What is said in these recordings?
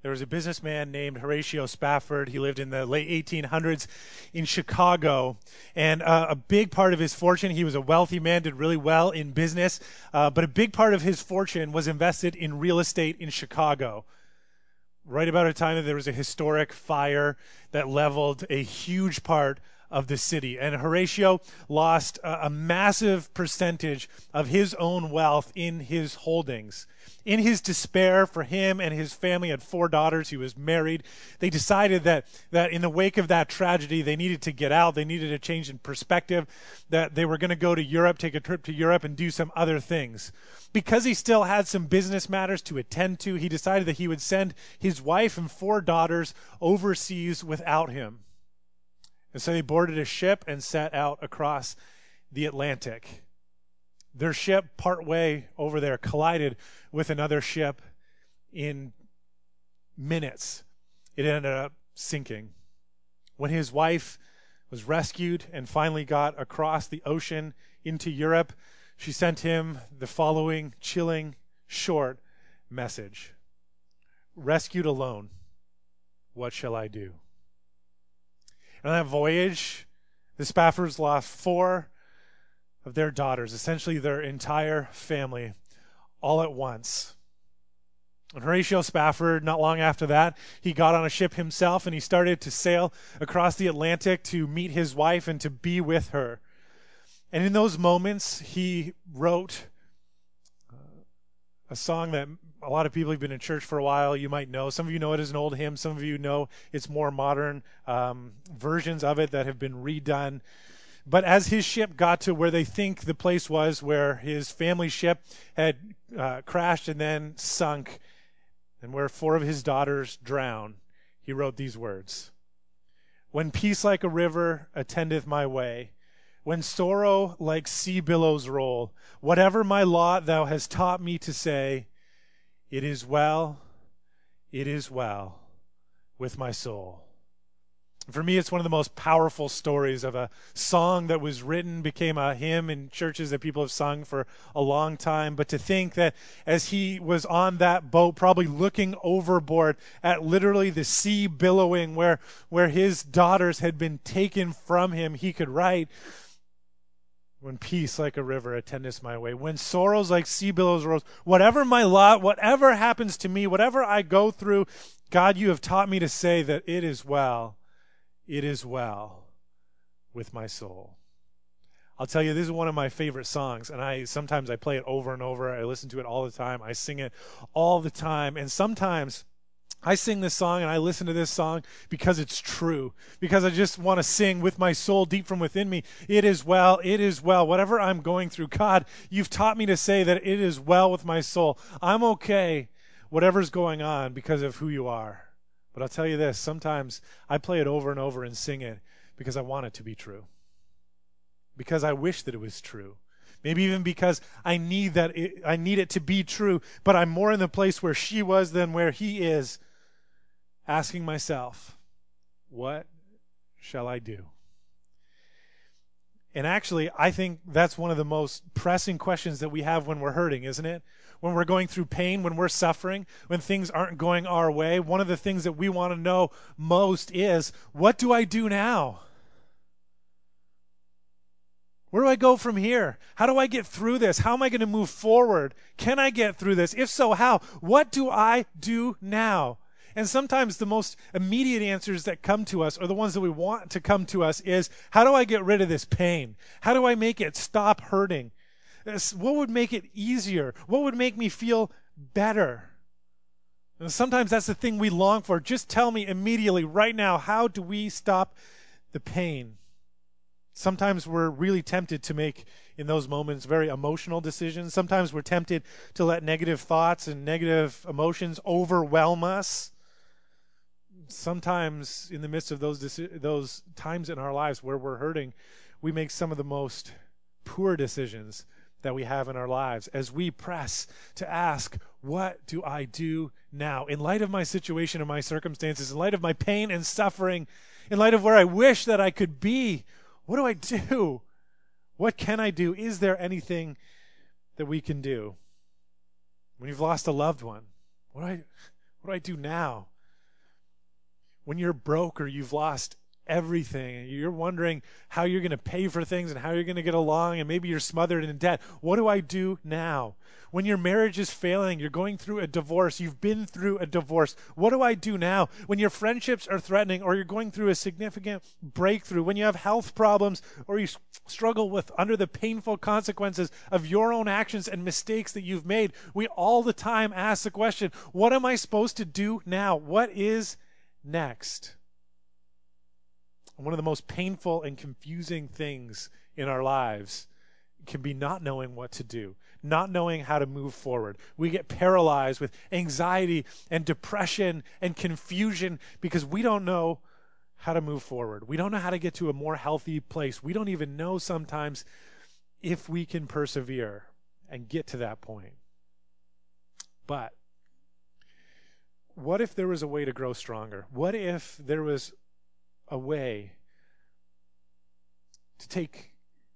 There was a businessman named Horatio Spafford. He lived in the late 1800s in Chicago. And a big part of his fortune, he was a wealthy man, did really well in business. But a big part of his fortune was invested in real estate in Chicago. Right about a time that there was a historic fire that leveled a huge part of the city. And Horatio lost a massive percentage of his own wealth in his holdings. In his despair, for him and his family had 4 daughters, he was married, they decided that in the wake of that tragedy, they needed to get out, they needed a change in perspective, that they were going to go to Europe, take a trip to Europe and do some other things. Because he still had some business matters to attend to, he decided that he would send his wife and 4 daughters overseas without him. And so they boarded a ship and set out across the Atlantic. Their ship, partway over there, collided with another ship in minutes. It ended up sinking. When his wife was rescued and finally got across the ocean into Europe, she sent him the following chilling, short message. Rescued alone, what shall I do? And on that voyage, the Spaffords lost 4 of their daughters, essentially their entire family, all at once. And Horatio Spafford, not long after that, he got on a ship himself and he started to sail across the Atlantic to meet his wife and to be with her. And in those moments, he wrote a song that a lot of people who've been in church for a while, you might know. Some of you know it as an old hymn. Some of you know it's more modern versions of it that have been redone. But as his ship got to where they think the place was where his family ship had crashed and then sunk, and where 4 of his daughters drowned, he wrote these words. When peace like a river attendeth my way, when sorrow like sea billows roll, whatever my lot thou hast taught me to say, it is well with my soul. For me, it's one of the most powerful stories of a song that was written, became a hymn in churches that people have sung for a long time. But to think that as he was on that boat, probably looking overboard at literally the sea billowing where his daughters had been taken from him, he could write, when peace like a river attendeth my way, when sorrows like sea billows rose, whatever my lot, whatever happens to me, whatever I go through, God, you have taught me to say that it is well with my soul. I'll tell you, this is one of my favorite songs, and sometimes I play it over and over. I listen to it all the time. I sing it all the time, and sometimes I sing this song and I listen to this song because it's true, because I just want to sing with my soul deep from within me. It is well, whatever I'm going through. God, you've taught me to say that it is well with my soul. I'm okay, whatever's going on, because of who you are. But I'll tell you this, sometimes I play it over and over and sing it because I want it to be true, because I wish that it was true. Maybe even because I need it to be true, but I'm more in the place where she was than where he is, asking myself, what shall I do? And actually, I think that's one of the most pressing questions that we have when we're hurting, isn't it? When we're going through pain, when we're suffering, when things aren't going our way, one of the things that we want to know most is, what do I do now? Where do I go from here? How do I get through this? How am I going to move forward? Can I get through this? If so, how? What do I do now? And sometimes the most immediate answers that come to us, or the ones that we want to come to us, is, how do I get rid of this pain? How do I make it stop hurting? What would make it easier? What would make me feel better? And sometimes that's the thing we long for. Just tell me immediately, right now, how do we stop the pain? Sometimes we're really tempted to make, in those moments, very emotional decisions. Sometimes we're tempted to let negative thoughts and negative emotions overwhelm us. Sometimes in the midst of those times in our lives where we're hurting, we make some of the most poor decisions that we have in our lives as we press to ask, what do I do now? In light of my situation and my circumstances, in light of my pain and suffering, in light of where I wish that I could be, what do I do? What can I do? Is there anything that we can do? When you've lost a loved one, what do I do now? when you're broke or you've lost everything, you're wondering how you're going to pay for things and how you're going to get along, and maybe you're smothered in debt. What do I do now? When your marriage is failing, you're going through a divorce, you've been through a divorce. What do I do now? When your friendships are threatening, or you're going through a significant breakthrough, when you have health problems, or you struggle with under the painful consequences of your own actions and mistakes that you've made, we all the time ask the question, what am I supposed to do now? What is next? One of the most painful and confusing things in our lives can be not knowing what to do, not knowing how to move forward. We get paralyzed with anxiety and depression and confusion because we don't know how to move forward. We don't know how to get to a more healthy place. We don't even know sometimes if we can persevere and get to that point. But what if there was a way to grow stronger? What if there was a way to take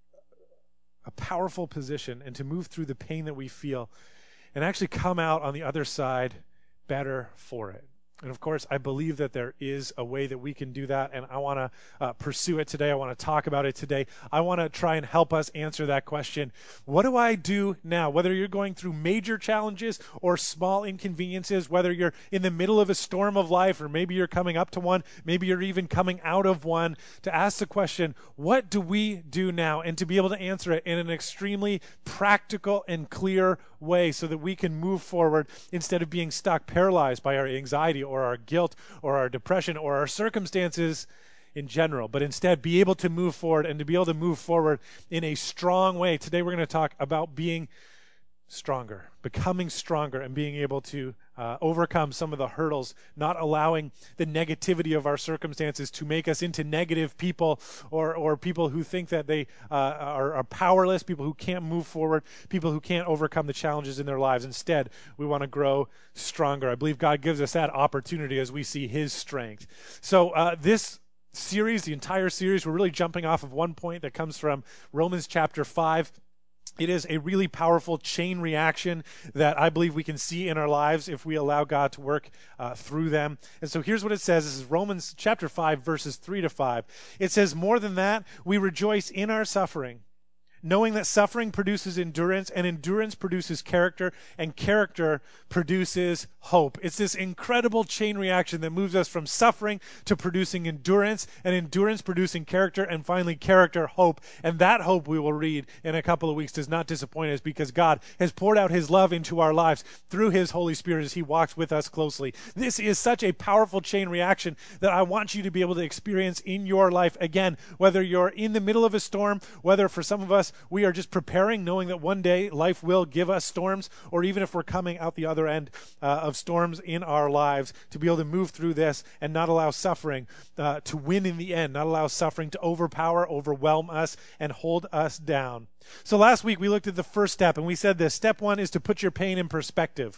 a powerful position and to move through the pain that we feel and actually come out on the other side better for it? And of course, I believe that there is a way that we can do that, and I want to pursue it today. I want to talk about it today. I want to try and help us answer that question. What do I do now? Whether you're going through major challenges or small inconveniences, whether you're in the middle of a storm of life, or maybe you're coming up to one, maybe you're even coming out of one, to ask the question, what do we do now? And to be able to answer it in an extremely practical and clear way so that we can move forward instead of being stuck, paralyzed by our anxiety or our guilt or our depression or our circumstances in general, but instead be able to move forward and to be able to move forward in a strong way. Today we're going to talk about being stronger, becoming stronger, and being able to overcome some of the hurdles, not allowing the negativity of our circumstances to make us into negative people or people who think that they are powerless, people who can't move forward, people who can't overcome the challenges in their lives. Instead, we want to grow stronger. I believe God gives us that opportunity as we see his strength. So this series, the entire series, we're really jumping off of one point that comes from Romans chapter 5. It is a really powerful chain reaction that I believe we can see in our lives if we allow God to work through them. And so here's what it says. This is Romans chapter 5, verses 3-5. It says, "More than that, we rejoice in our suffering, knowing that suffering produces endurance, and endurance produces character, and character produces hope." It's this incredible chain reaction that moves us from suffering to producing endurance, and endurance producing character, and finally character, hope. And that hope, we will read in a couple of weeks, does not disappoint us because God has poured out his love into our lives through his Holy Spirit as he walks with us closely. This is such a powerful chain reaction that I want you to be able to experience in your life. Again, whether you're in the middle of a storm, whether for some of us we are just preparing, knowing that one day life will give us storms, or even if we're coming out the other end of storms in our lives, to be able to move through this and not allow suffering to win in the end, not allow suffering to overwhelm us, and hold us down. So last week we looked at the first step, and we said this. Step one is to put your pain in perspective.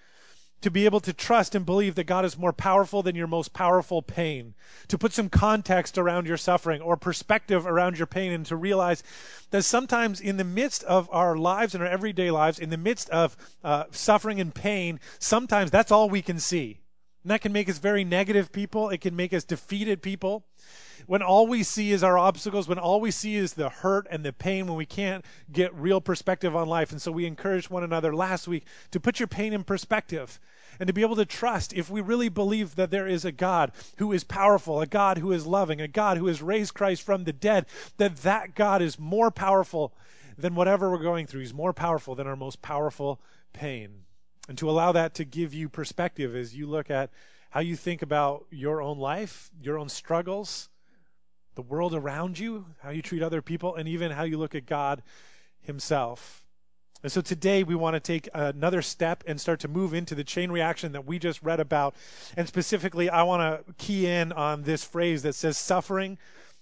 To be able to trust and believe that God is more powerful than your most powerful pain. To put some context around your suffering or perspective around your pain, and to realize that sometimes in the midst of our lives and our everyday lives, in the midst of suffering and pain, sometimes that's all we can see. And that can make us very negative people. It can make us defeated people. When all we see is our obstacles, when all we see is the hurt and the pain, when we can't get real perspective on life. And so we encouraged one another last week to put your pain in perspective and to be able to trust, if we really believe that there is a God who is powerful, a God who is loving, a God who has raised Christ from the dead, that God is more powerful than whatever we're going through. He's more powerful than our most powerful pain. And to allow that to give you perspective as you look at how you think about your own life, your own struggles, the world around you, how you treat other people, and even how you look at God himself. And so today we want to take another step and start to move into the chain reaction that we just read about. And specifically, I want to key in on this phrase that says suffering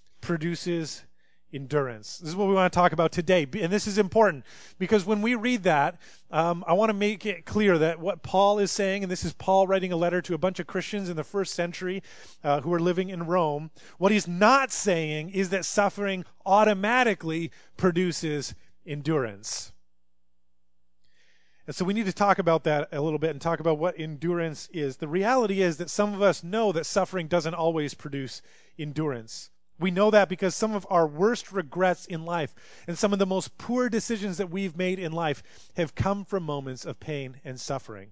produces endurance. This is what we want to talk about today. And this is important because when we read that, I want to make it clear that what Paul is saying, and this is Paul writing a letter to a bunch of Christians in the first century who were living in Rome, what he's not saying is that suffering automatically produces endurance. And so we need to talk about that a little bit and talk about what endurance is. The reality is that some of us know that suffering doesn't always produce endurance. We know that because some of our worst regrets in life and some of the most poor decisions that we've made in life have come from moments of pain and suffering.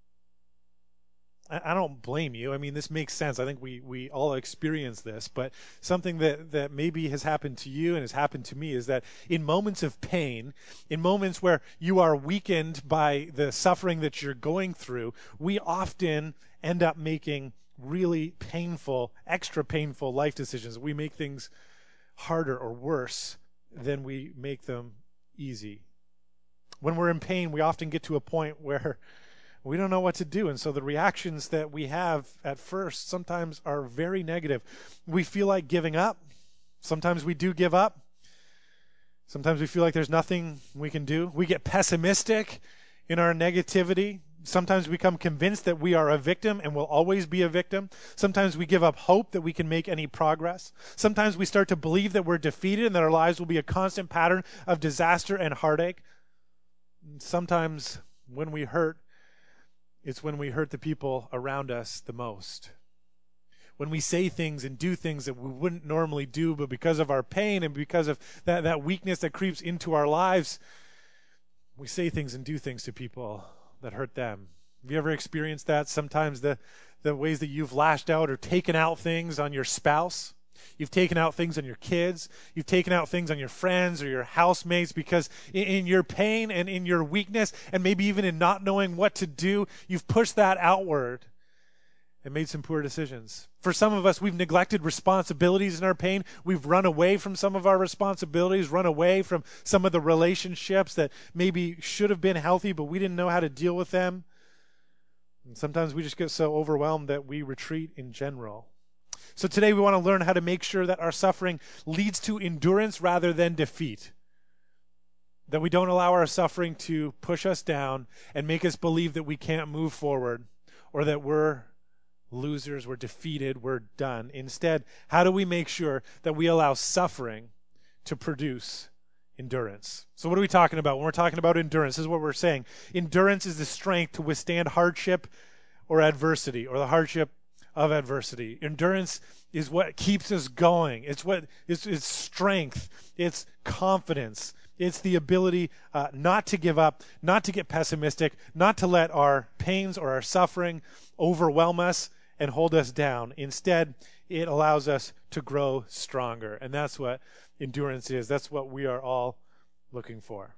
I don't blame you. I mean, this makes sense. I think we all experience this, but something that maybe has happened to you and has happened to me is that in moments of pain, in moments where you are weakened by the suffering that you're going through, we often end up making really painful, extra painful life decisions. We make things harder or worse than we make them easy. When we're in pain, we often get to a point where we don't know what to do. And so the reactions that we have at first sometimes are very negative. We feel like giving up. Sometimes we do give up. Sometimes we feel like there's nothing we can do. We get pessimistic in our negativity. Sometimes we become convinced that we are a victim and will always be a victim. Sometimes we give up hope that we can make any progress. Sometimes we start to believe that we're defeated and that our lives will be a constant pattern of disaster and heartache. Sometimes when we hurt, it's when we hurt the people around us the most. When we say things and do things that we wouldn't normally do, but because of our pain and because of that weakness that creeps into our lives, we say things and do things to people that hurt them. Have you ever experienced that? Sometimes the ways that you've lashed out or taken out things on your spouse. You've taken out things on your kids. You've taken out things on your friends or your housemates because in your pain and in your weakness and maybe even in not knowing what to do, you've pushed that outward and made some poor decisions. For some of us, we've neglected responsibilities in our pain. We've run away from some of our responsibilities, run away from some of the relationships that maybe should have been healthy, but we didn't know how to deal with them. And sometimes we just get so overwhelmed that we retreat in general. So today we want to learn how to make sure that our suffering leads to endurance rather than defeat. That we don't allow our suffering to push us down and make us believe that we can't move forward or that we're losers, we're defeated, we're done. Instead, how do we make sure that we allow suffering to produce endurance? So what are we talking about when we're talking about endurance? This is what we're saying. Endurance is the strength to withstand hardship or adversity, or the hardship of adversity. Endurance is what keeps us going. It's strength. It's confidence. It's the ability not to give up, not to get pessimistic, not to let our pains or our suffering overwhelm us and hold us down. Instead, it allows us to grow stronger. And that's what endurance is. That's what we are all looking for.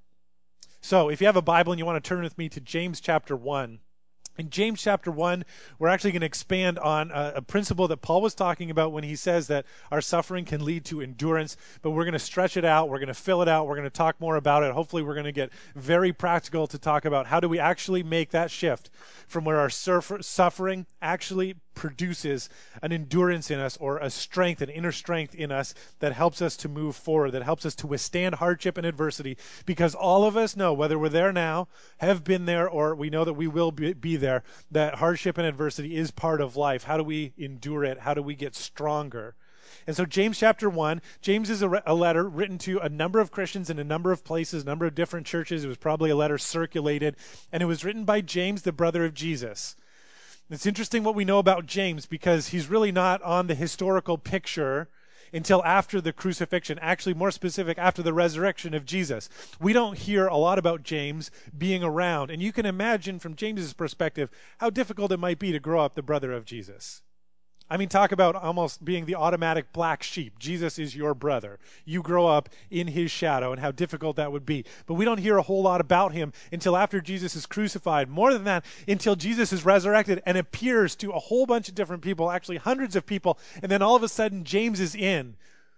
So if you have a Bible and you want to turn with me to James chapter 1, in James chapter 1, we're actually going to expand on a principle that Paul was talking about when he says that our suffering can lead to endurance, but we're going to stretch it out, we're going to fill it out, we're going to talk more about it. Hopefully we're going to get very practical to talk about how do we actually make that shift from where our suffering actually produces an endurance in us or a strength, an inner strength in us that helps us to move forward, that helps us to withstand hardship and adversity, because all of us know, whether we're there now, have been there, or we know that we will be there, that hardship and adversity is part of life. How do we endure it? How do we get stronger? And so James chapter 1, James is a letter written to a number of Christians in a number of places, a number of different churches. It was probably a letter circulated, and it was written by James, the brother of Jesus. It's interesting what we know about James because he's really not on the historical picture until after the crucifixion, actually more specific, after the resurrection of Jesus. We don't hear a lot about James being around, and you can imagine from James's perspective how difficult it might be to grow up the brother of Jesus. I mean, talk about almost being the automatic black sheep. Jesus is your brother. You grow up in his shadow, and how difficult that would be. But we don't hear a whole lot about him until after Jesus is crucified. More than that, until Jesus is resurrected and appears to a whole bunch of different people, actually hundreds of people, and then all of a sudden James is in.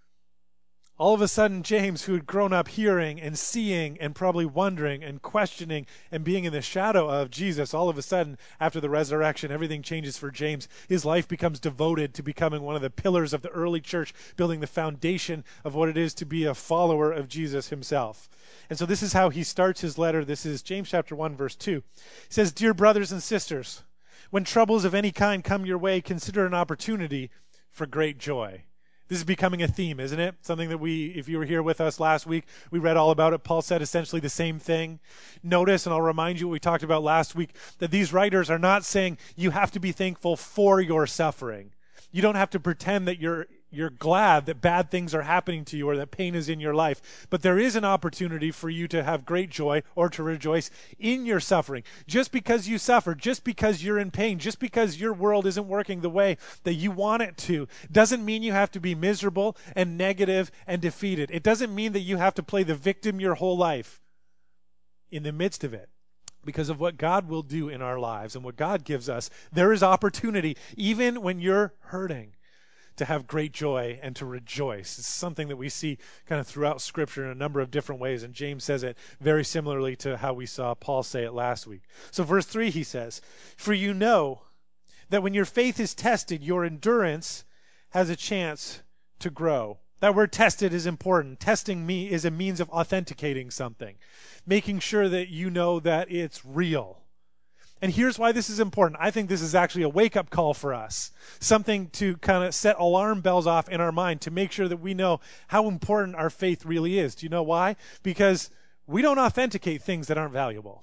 All of a sudden, James, who had grown up hearing and seeing and probably wondering and questioning and being in the shadow of Jesus, all of a sudden, after the resurrection, everything changes for James. His life becomes devoted to becoming one of the pillars of the early church, building the foundation of what it is to be a follower of Jesus himself. And so this is how he starts his letter. This is James chapter 1, verse 2. He says, "Dear brothers and sisters, when troubles of any kind come your way, consider an opportunity for great joy." This is becoming a theme, isn't it? Something that if you were here with us last week, we read all about it. Paul said essentially the same thing. Notice, and I'll remind you what we talked about last week, that these writers are not saying you have to be thankful for your suffering. You don't have to pretend that you're glad that bad things are happening to you or that pain is in your life. But there is an opportunity for you to have great joy or to rejoice in your suffering. Just because you suffer, just because you're in pain, just because your world isn't working the way that you want it to, doesn't mean you have to be miserable and negative and defeated. It doesn't mean that you have to play the victim your whole life in the midst of it. Because of what God will do in our lives and what God gives us, there is opportunity, even when you're hurting, to have great joy and to rejoice. It's something that we see kind of throughout Scripture in a number of different ways, and James says it very similarly to how we saw Paul say it last week. So verse 3, he says, "For you know that when your faith is tested, your endurance has a chance to grow." That word tested is important. Testing me is a means of authenticating something, making sure that you know that it's real. And here's why this is important. I think this is actually a wake-up call for us, something to kind of set alarm bells off in our mind to make sure that we know how important our faith really is. Do you know why? Because we don't authenticate things that aren't valuable.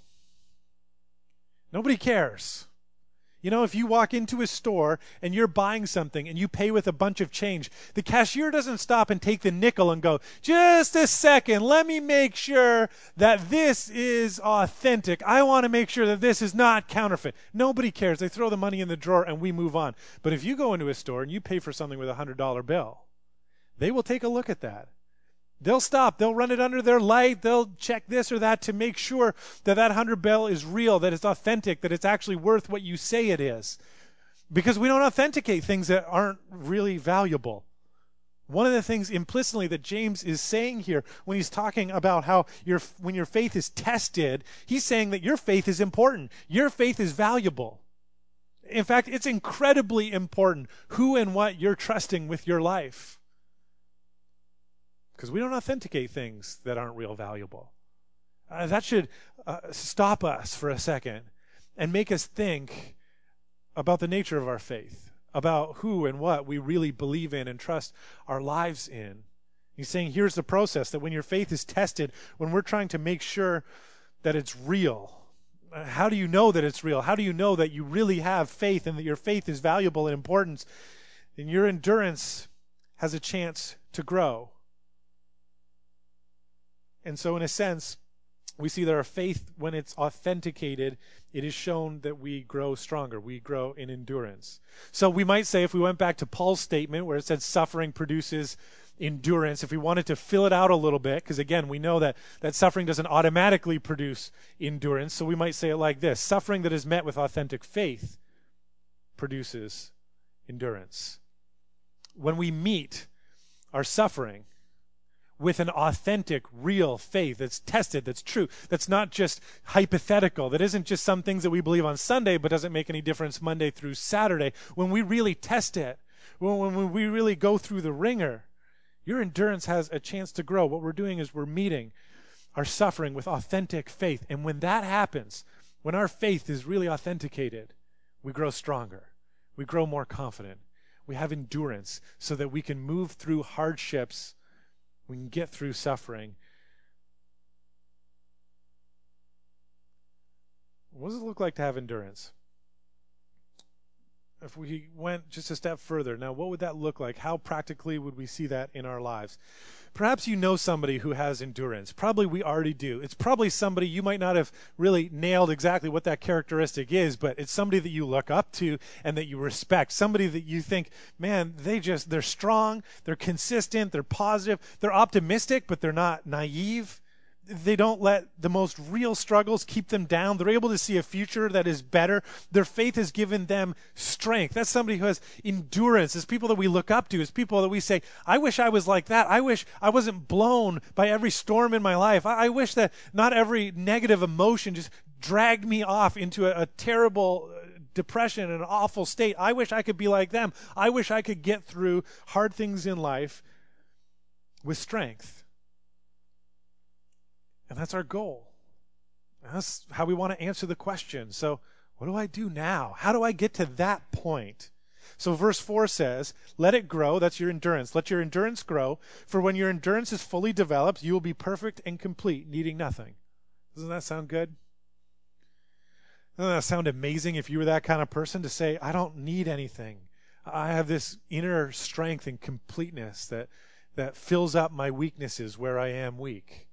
Nobody cares. You know, if you walk into a store and you're buying something and you pay with a bunch of change, the cashier doesn't stop and take the nickel and go, "Just a second, let me make sure that this is authentic. I want to make sure that this is not counterfeit." Nobody cares. They throw the money in the drawer and we move on. But if you go into a store and you pay for something with a $100 bill, they will take a look at that. They'll stop. They'll run it under their light. They'll check this or that to make sure that that 100 bill is real, that it's authentic, that it's actually worth what you say it is. Because we don't authenticate things that aren't really valuable. One of the things implicitly that James is saying here when he's talking about how when your faith is tested, he's saying that your faith is important. Your faith is valuable. In fact, it's incredibly important who and what you're trusting with your life. Because we don't authenticate things that aren't real valuable. That should stop us for a second and make us think about the nature of our faith, about who and what we really believe in and trust our lives in. He's saying here's the process, that when your faith is tested, when we're trying to make sure that it's real, how do you know that it's real? How do you know that you really have faith and that your faith is valuable and important? Then your endurance has a chance to grow. And so in a sense, we see that our faith, when it's authenticated, it is shown that we grow stronger. We grow in endurance. So we might say, if we went back to Paul's statement where it said suffering produces endurance, if we wanted to fill it out a little bit, because again, we know that suffering doesn't automatically produce endurance, so we might say it like this: suffering that is met with authentic faith produces endurance. When we meet our suffering with an authentic, real faith that's tested, that's true, that's not just hypothetical, that isn't just some things that we believe on Sunday but doesn't make any difference Monday through Saturday, when we really test it, when we really go through the ringer, your endurance has a chance to grow. What we're doing is we're meeting our suffering with authentic faith. And when that happens, when our faith is really authenticated, we grow stronger. We grow more confident. We have endurance so that we can move through hardships. We can get through suffering. What does it look like to have endurance? If we went just a step further, now what would that look like? How practically would we see that in our lives? Perhaps you know somebody who has endurance. Probably we already do. It's probably somebody you might not have really nailed exactly what that characteristic is, but it's somebody that you look up to and that you respect. Somebody that you think, man, they're strong, they're consistent, they're positive, they're optimistic, but they're not naive. They don't let the most real struggles keep them down. They're able to see a future that is better. Their faith has given them strength. That's somebody who has endurance. It's people that we look up to. It's people that we say, I wish I was like that. I wish I wasn't blown by every storm in my life. I wish that not every negative emotion just dragged me off into a terrible depression and an awful state. I wish I could be like them. I wish I could get through hard things in life with strength. And that's our goal. And that's how we want to answer the question. So what do I do now? How do I get to that point? So verse 4 says, let it grow, that's your endurance. Let your endurance grow, for when your endurance is fully developed, you will be perfect and complete, needing nothing. Doesn't that sound good? Doesn't that sound amazing if you were that kind of person to say, I don't need anything. I have this inner strength and completeness that fills up my weaknesses where I am weak.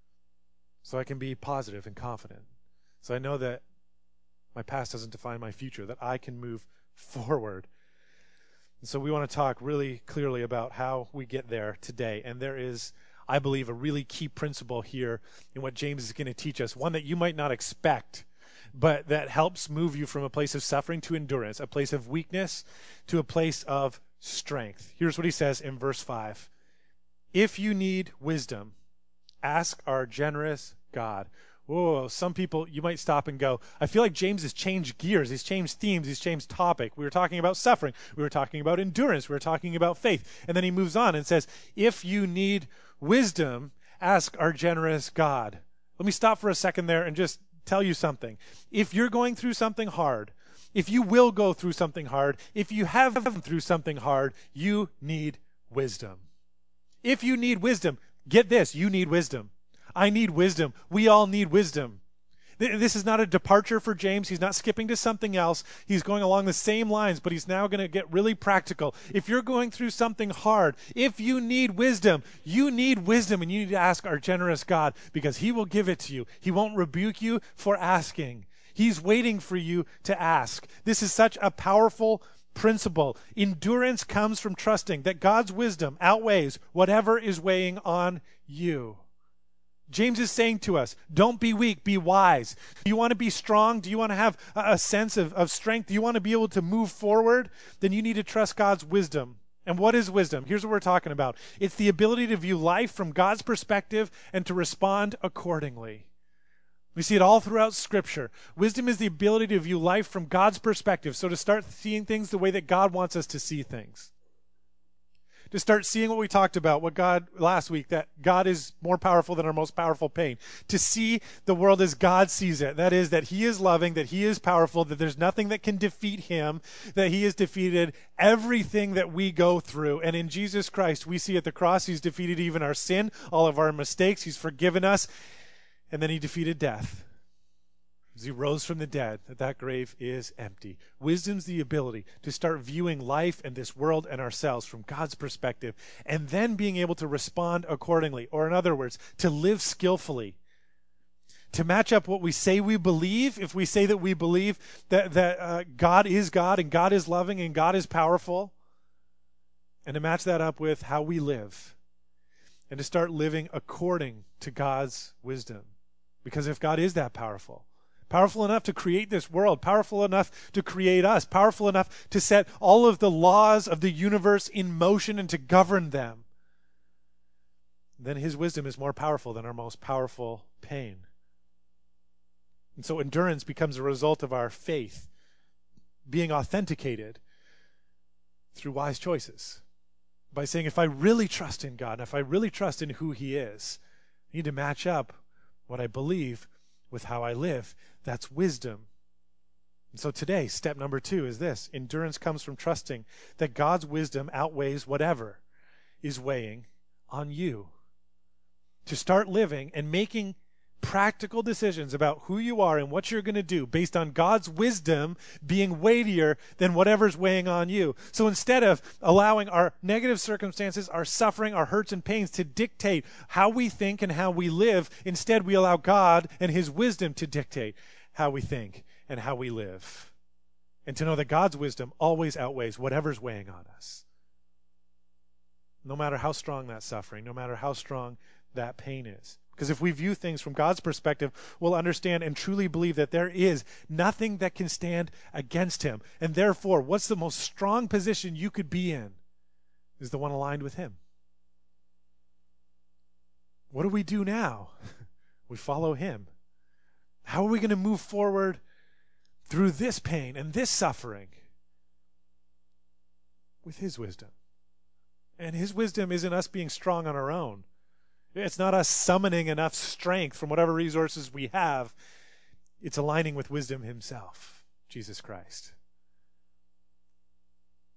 So I can be positive and confident. So I know that my past doesn't define my future, that I can move forward. And so we want to talk really clearly about how we get there today. And there is, I believe, a really key principle here in what James is going to teach us, one that you might not expect, but that helps move you from a place of suffering to endurance, a place of weakness to a place of strength. Here's what he says in verse 5. If you need wisdom, ask our generous God. Whoa, some people, you might stop and go, I feel like James has changed gears. He's changed themes. He's changed topic. We were talking about suffering. We were talking about endurance. We were talking about faith. And then he moves on and says, if you need wisdom, ask our generous God. Let me stop for a second there and just tell you something. If you're going through something hard, if you will go through something hard, if you have gone through something hard, you need wisdom. If you need wisdom, get this, you need wisdom. I need wisdom. We all need wisdom. This is not a departure for James. He's not skipping to something else. He's going along the same lines, but he's now going to get really practical. If you're going through something hard, if you need wisdom, and you need to ask our generous God because he will give it to you. He won't rebuke you for asking. He's waiting for you to ask. This is such a powerful principle. Endurance comes from trusting that God's wisdom outweighs whatever is weighing on you. James is saying to us, don't be weak, be wise. Do you want to be strong? Do you want to have a sense of strength? Do you want to be able to move forward? Then you need to trust God's wisdom. And what is wisdom? Here's what we're talking about. It's the ability to view life from God's perspective and to respond accordingly. We see it all throughout Scripture. Wisdom is the ability to view life from God's perspective, so to start seeing things the way that God wants us to see things. To start seeing what we talked about, last week, that God is more powerful than our most powerful pain. To see the world as God sees it. That is, that he is loving, that he is powerful, that there's nothing that can defeat him, that he has defeated everything that we go through. And in Jesus Christ, we see at the cross, he's defeated even our sin, all of our mistakes. He's forgiven us. And then he defeated death. As he rose from the dead, that grave is empty. Wisdom's the ability to start viewing life and this world and ourselves from God's perspective, and then being able to respond accordingly. Or in other words, to live skillfully. To match up what we say we believe, if we say that we believe that God is God and God is loving and God is powerful, and to match that up with how we live, and to start living according to God's wisdom. Because if God is that powerful enough to create this world, powerful enough to create us, powerful enough to set all of the laws of the universe in motion and to govern them, then his wisdom is more powerful than our most powerful pain. And so endurance becomes a result of our faith being authenticated through wise choices. By saying, if I really trust in God, and if I really trust in who he is, I need to match up what I believe with how I live. That's wisdom. And so today, step number 2 is this. Endurance comes from trusting that God's wisdom outweighs whatever is weighing on you. To start living and making practical decisions about who you are and what you're going to do based on God's wisdom being weightier than whatever's weighing on you. So instead of allowing our negative circumstances, our suffering, our hurts and pains to dictate how we think and how we live, instead we allow God and his wisdom to dictate how we think and how we live. And to know that God's wisdom always outweighs whatever's weighing on us. No matter how strong that suffering, no matter how strong that pain is. Because if we view things from God's perspective, we'll understand and truly believe that there is nothing that can stand against him. And therefore, what's the most strong position you could be in is the one aligned with him. What do we do now? We follow him. How are we going to move forward through this pain and this suffering? With his wisdom. And his wisdom isn't us being strong on our own. It's not us summoning enough strength from whatever resources we have. It's aligning with wisdom himself, Jesus Christ.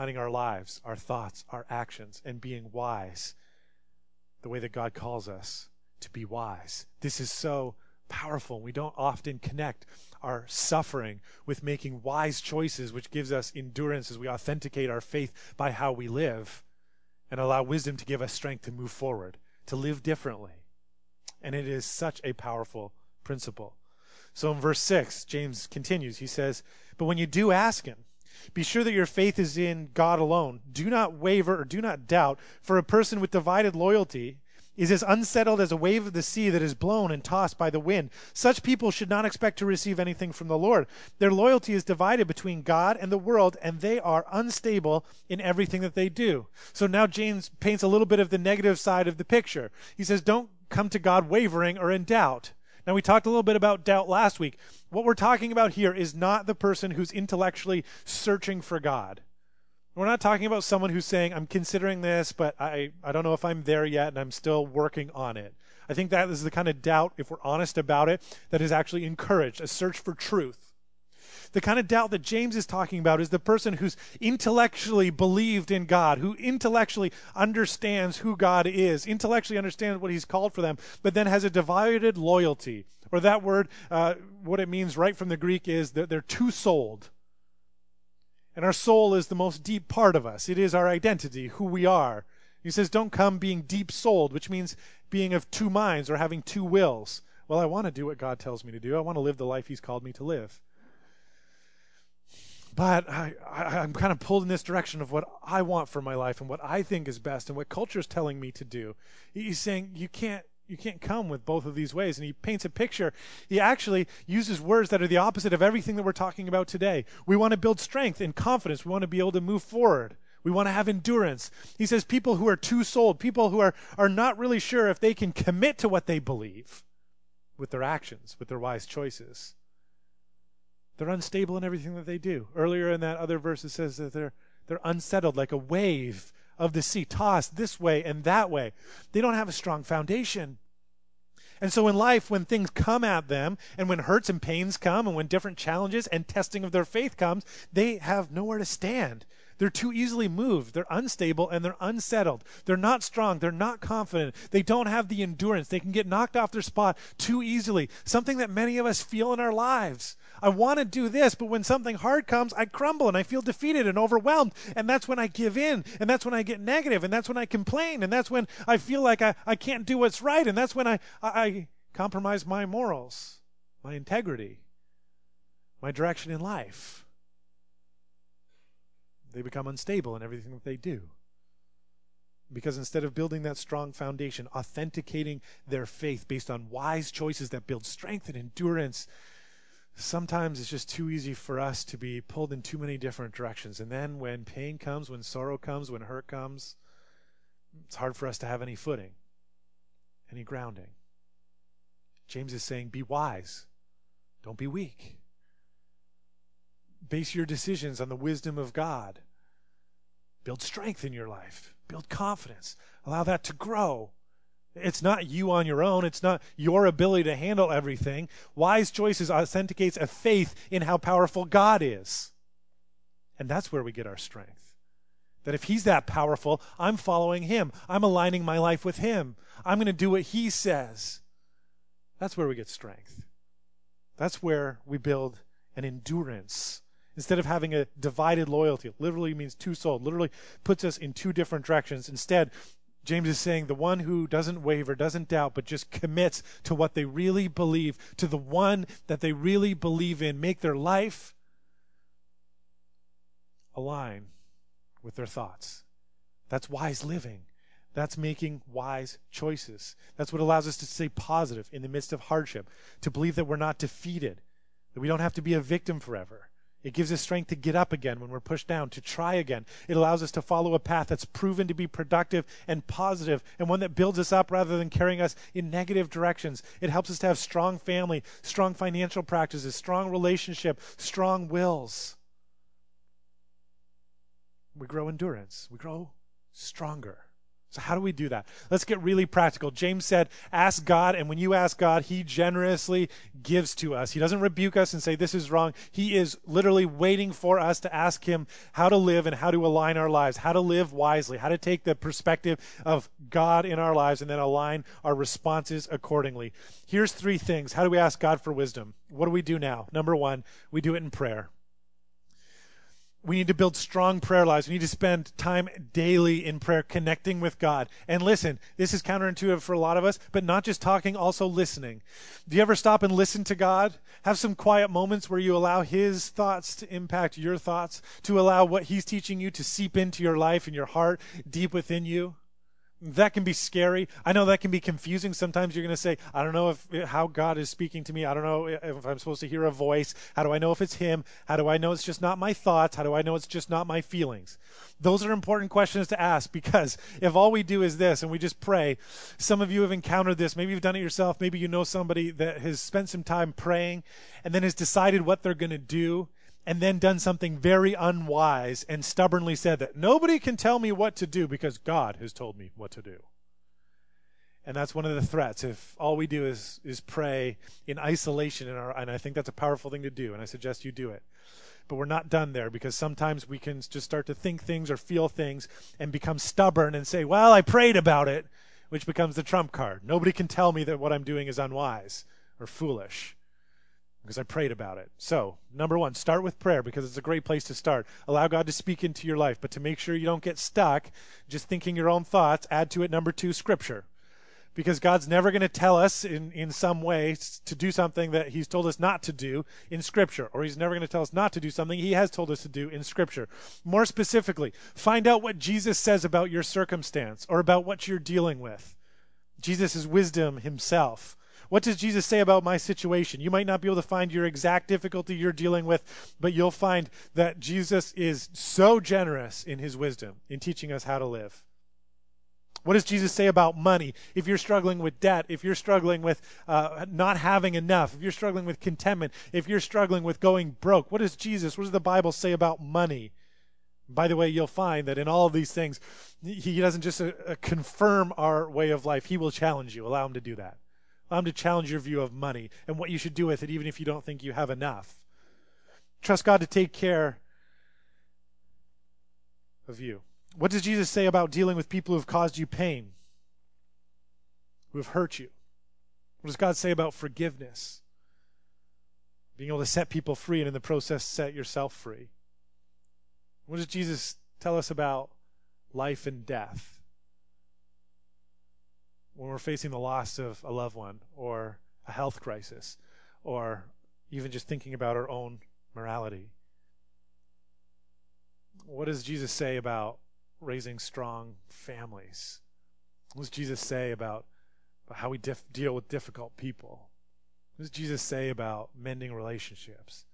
aligning our lives, our thoughts, our actions, and being wise the way that God calls us to be wise. This is so powerful. We don't often connect our suffering with making wise choices, which gives us endurance as we authenticate our faith by how we live and allow wisdom to give us strength to move forward, to live differently. And it is such a powerful principle. So in verse 6, James continues. He says, "But when you do ask him, be sure that your faith is in God alone. Do not waver or do not doubt, for a person with divided loyalty is as unsettled as a wave of the sea that is blown and tossed by the wind. Such people should not expect to receive anything from the Lord. Their loyalty is divided between God and the world, and they are unstable in everything that they do." So now James paints a little bit of the negative side of the picture. He says, don't come to God wavering or in doubt. Now, we talked a little bit about doubt last week. What we're talking about here is not the person who's intellectually searching for God. We're not talking about someone who's saying, I'm considering this, but I don't know if I'm there yet, and I'm still working on it. I think that is the kind of doubt, if we're honest about it, that is actually encouraged, a search for truth. The kind of doubt that James is talking about is the person who's intellectually believed in God, who intellectually understands who God is, intellectually understands what he's called for them, but then has a divided loyalty. Or that word, what it means right from the Greek is that they're two-souled. And our soul is the most deep part of us. It is our identity, who we are. He says, don't come being deep-souled, which means being of two minds or having two wills. Well, I want to do what God tells me to do. I want to live the life he's called me to live. But I'm kind of pulled in this direction of what I want for my life and what I think is best and what culture is telling me to do. He's saying you can't come with both of these ways. And he paints a picture. He actually uses words that are the opposite of everything that we're talking about today. We want to build strength and confidence. We want to be able to move forward. We want to have endurance. He says people who are two-souled, people who are not really sure if they can commit to what they believe with their actions, with their wise choices. They're unstable in everything that they do. Earlier in that other verse it says that they're unsettled like a wave of the sea, tossed this way and that way. They don't have a strong foundation. And so in life, when things come at them, and when hurts and pains come, and when different challenges and testing of their faith comes, they have nowhere to stand. They're too easily moved. They're unstable and they're unsettled. They're not strong. They're not confident. They don't have the endurance. They can get knocked off their spot too easily. Something that many of us feel in our lives. I want to do this, but when something hard comes, I crumble and I feel defeated and overwhelmed. And that's when I give in. And that's when I get negative. And that's when I complain. And that's when I feel like I can't do what's right. And that's when I compromise my morals, my integrity, my direction in life. They become unstable in everything that they do. Because instead of building that strong foundation, authenticating their faith based on wise choices that build strength and endurance, sometimes it's just too easy for us to be pulled in too many different directions. And then when pain comes, when sorrow comes, when hurt comes, it's hard for us to have any footing, any grounding. James is saying, be wise. Don't be weak. Base your decisions on the wisdom of God. Build strength in your life. Build confidence. Allow that to grow. It's not you on your own. It's not your ability to handle everything. Wise choices authenticates a faith in how powerful God is. And that's where we get our strength. That if he's that powerful, I'm following him. I'm aligning my life with him. I'm going to do what he says. That's where we get strength. That's where we build an endurance. Instead of having a divided loyalty, it literally means two-souled, literally puts us in two different directions. Instead, James is saying the one who doesn't waver, doesn't doubt, but just commits to what they really believe, to the one that they really believe in, make their life align with their thoughts. That's wise living. That's making wise choices. That's what allows us to stay positive in the midst of hardship, to believe that we're not defeated, that we don't have to be a victim forever. It gives us strength to get up again when we're pushed down, to try again. It allows us to follow a path that's proven to be productive and positive, and one that builds us up rather than carrying us in negative directions. It helps us to have strong family, strong financial practices, strong relationship, strong wills. We grow endurance. We grow stronger. So how do we do that? Let's get really practical. James said, ask God, and when you ask God, he generously gives to us. He doesn't rebuke us and say, this is wrong. He is literally waiting for us to ask him how to live and how to align our lives, how to live wisely, how to take the perspective of God in our lives and then align our responses accordingly. Here's 3 things. How do we ask God for wisdom? What do we do now? Number 1, we do it in prayer. We need to build strong prayer lives. We need to spend time daily in prayer, connecting with God. And listen, this is counterintuitive for a lot of us, but not just talking, also listening. Do you ever stop and listen to God? Have some quiet moments where you allow his thoughts to impact your thoughts, to allow what he's teaching you to seep into your life and your heart deep within you? That can be scary. I know that can be confusing. Sometimes you're going to say, I don't know how God is speaking to me. I don't know if I'm supposed to hear a voice. How do I know if it's him? How do I know it's just not my thoughts? How do I know it's just not my feelings? Those are important questions to ask, because if all we do is this and we just pray, some of you have encountered this. Maybe you've done it yourself. Maybe you know somebody that has spent some time praying and then has decided what they're going to do, and then done something very unwise and stubbornly said that nobody can tell me what to do because God has told me what to do. And that's one of the threats. If all we do is pray in isolation, and I think that's a powerful thing to do, and I suggest you do it. But we're not done there, because sometimes we can just start to think things or feel things and become stubborn and say, well, I prayed about it, which becomes the trump card. Nobody can tell me that what I'm doing is unwise or foolish, because I prayed about it. So, number 1, start with prayer, because it's a great place to start. Allow God to speak into your life, but to make sure you don't get stuck just thinking your own thoughts, add to it number 2, Scripture. Because God's never going to tell us in some way to do something that he's told us not to do in Scripture, or he's never going to tell us not to do something he has told us to do in Scripture. More specifically, find out what Jesus says about your circumstance or about what you're dealing with. Jesus is wisdom himself. What does Jesus say about my situation? You might not be able to find your exact difficulty you're dealing with, but you'll find that Jesus is so generous in his wisdom in teaching us how to live. What does Jesus say about money? If you're struggling with debt, if you're struggling with not having enough, if you're struggling with contentment, if you're struggling with going broke, what does the Bible say about money? By the way, you'll find that in all of these things, he doesn't just confirm our way of life. He will challenge you. Allow him to do that. Allow him to challenge your view of money and what you should do with it, even if you don't think you have enough. Trust God to take care of you. What does Jesus say about dealing with people who have caused you pain, who have hurt you? What does God say about forgiveness? Being able to set people free and in the process set yourself free. What does Jesus tell us about life and death? When we're facing the loss of a loved one or a health crisis or even just thinking about our own morality. What does Jesus say about raising strong families? What does Jesus say about how we deal with difficult people? What does Jesus say about mending relationships?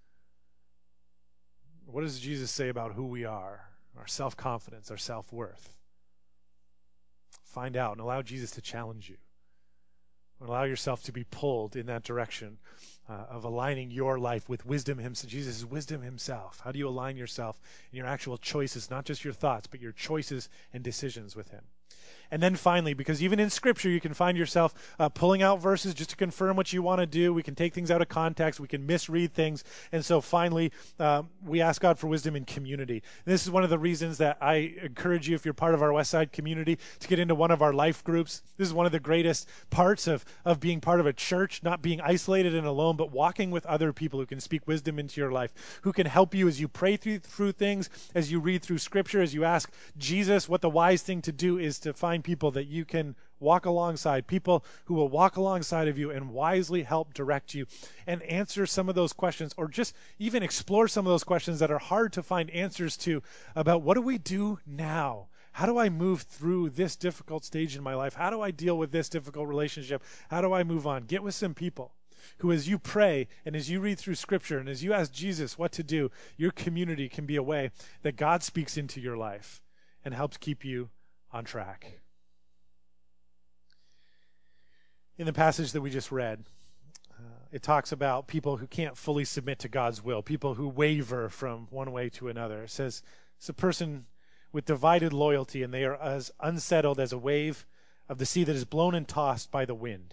What does Jesus say about who we are, our self-confidence, our self-worth? Find out and allow Jesus to challenge you. Allow yourself to be pulled in that direction of aligning your life with wisdom himself. Jesus is wisdom himself. How do you align yourself in your actual choices, not just your thoughts, but your choices and decisions with him? And then finally, because even in Scripture, you can find yourself pulling out verses just to confirm what you want to do. We can take things out of context. We can misread things. And so finally, we ask God for wisdom in community. And this is one of the reasons that I encourage you, if you're part of our Westside community, to get into one of our life groups. This is one of the greatest parts of being part of a church, not being isolated and alone, but walking with other people who can speak wisdom into your life, who can help you as you pray through things, as you read through Scripture, as you ask Jesus what the wise thing to do is, to find people that you can walk alongside, people who will walk alongside of you and wisely help direct you and answer some of those questions, or just even explore some of those questions that are hard to find answers to, about what do we do now? How do I move through this difficult stage in my life? How do I deal with this difficult relationship? How do I move on? Get with some people who, as you pray and as you read through Scripture and as you ask Jesus what to do, your community can be a way that God speaks into your life and helps keep you on track. In the passage that we just read, it talks about people who can't fully submit to God's will, people who waver from one way to another. It says it's a person with divided loyalty, and they are as unsettled as a wave of the sea that is blown and tossed by the wind.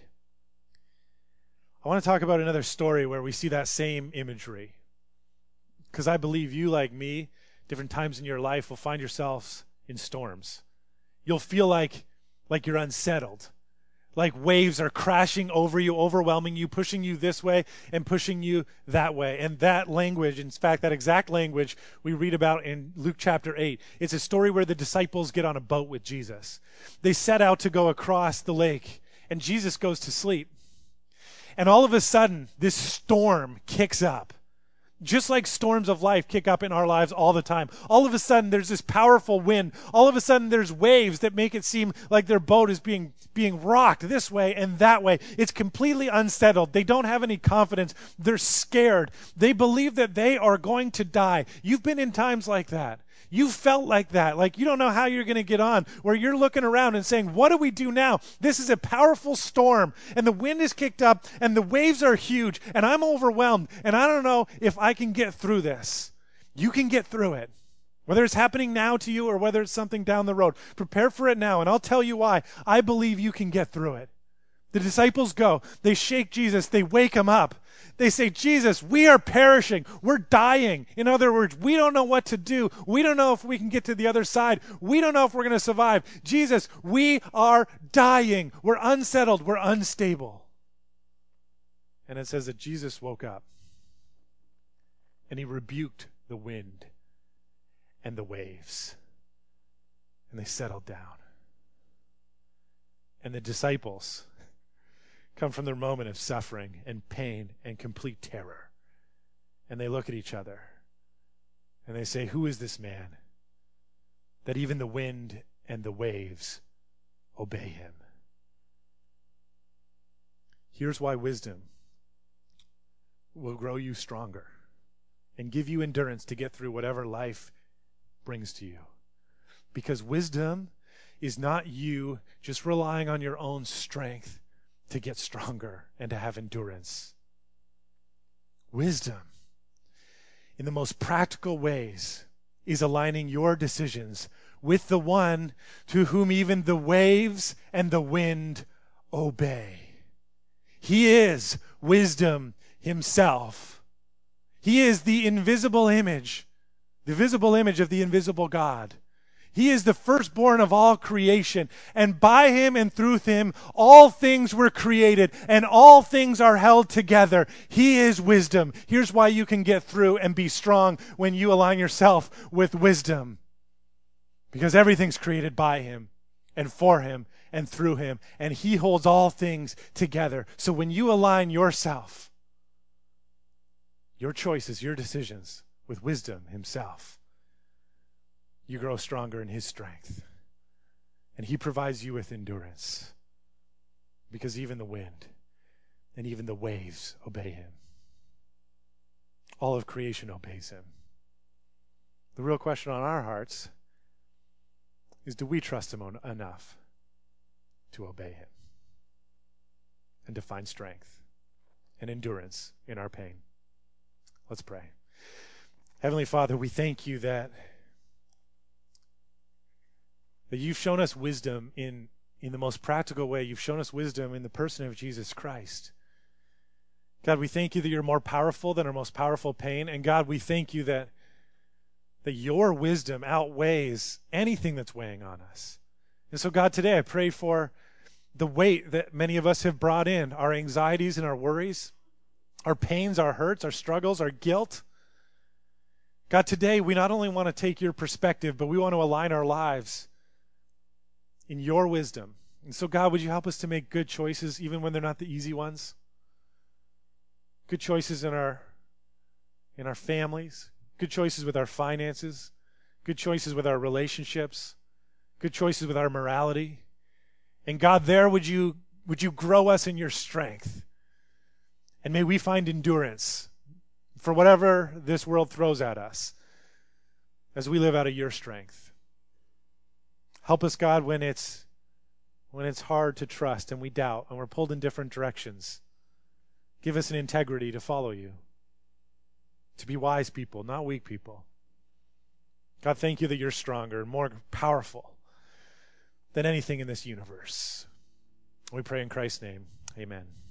I want to talk about another story where we see that same imagery, because I believe you, like me, different times in your life will find yourselves in storms. You'll feel like you're unsettled, like waves are crashing over you, overwhelming you, pushing you this way and pushing you that way. And that language, in fact, that exact language we read about in Luke chapter 8. It's a story where the disciples get on a boat with Jesus. They set out to go across the lake, and Jesus goes to sleep. And all of a sudden, this storm kicks up. Just like storms of life kick up in our lives all the time. All of a sudden, there's this powerful wind. All of a sudden, there's waves that make it seem like their boat is being rocked this way and that way. It's completely unsettled. They don't have any confidence. They're scared. They believe that they are going to die. You've been in times like that. You felt like that, like you don't know how you're going to get on, where you're looking around and saying, what do we do now? This is a powerful storm, and the wind is kicked up, and the waves are huge, and I'm overwhelmed, and I don't know if I can get through this. You can get through it. Whether it's happening now to you or whether it's something down the road, prepare for it now, and I'll tell you why. I believe you can get through it. The disciples go, they shake Jesus, they wake him up. They say, Jesus, we are perishing. We're dying. In other words, we don't know what to do. We don't know if we can get to the other side. We don't know if we're going to survive. Jesus, we are dying. We're unsettled. We're unstable. And it says that Jesus woke up and he rebuked the wind and the waves, and they settled down. And the disciples come from their moment of suffering and pain and complete terror. And they look at each other and they say, who is this man that even the wind and the waves obey him? Here's why wisdom will grow you stronger and give you endurance to get through whatever life brings to you. Because wisdom is not you just relying on your own strength to get stronger and to have endurance. Wisdom, in the most practical ways, is aligning your decisions with the one to whom even the waves and the wind obey. He is wisdom himself. He is the invisible image, the visible image of the invisible God. He is the firstborn of all creation, and by him and through him all things were created, and all things are held together. He is wisdom. Here's why you can get through and be strong when you align yourself with wisdom. Because everything's created by him and for him and through him, and he holds all things together. So when you align yourself, your choices, your decisions, with wisdom himself, you grow stronger in his strength. And he provides you with endurance. Because even the wind and even the waves obey him. All of creation obeys him. The real question on our hearts is, do we trust him enough to obey him and to find strength and endurance in our pain? Let's pray. Heavenly Father, we thank you that you've shown us wisdom in the most practical way. You've shown us wisdom in the person of Jesus Christ. God, we thank you that you're more powerful than our most powerful pain. And God, we thank you that your wisdom outweighs anything that's weighing on us. And so, God, today I pray for the weight that many of us have brought in, our anxieties and our worries, our pains, our hurts, our struggles, our guilt. God, today we not only want to take your perspective, but we want to align our lives in your wisdom. And so, God, would you help us to make good choices even when they're not the easy ones? Good choices in our families, good choices with our finances, good choices with our relationships, good choices with our morality. And God, there would you grow us in your strength. And may we find endurance for whatever this world throws at us as we live out of your strength. Help us, God, when it's hard to trust and we doubt and we're pulled in different directions. Give us an integrity to follow you, to be wise people, not weak people. God, thank you that you're stronger, more powerful than anything in this universe. We pray in Christ's name. Amen.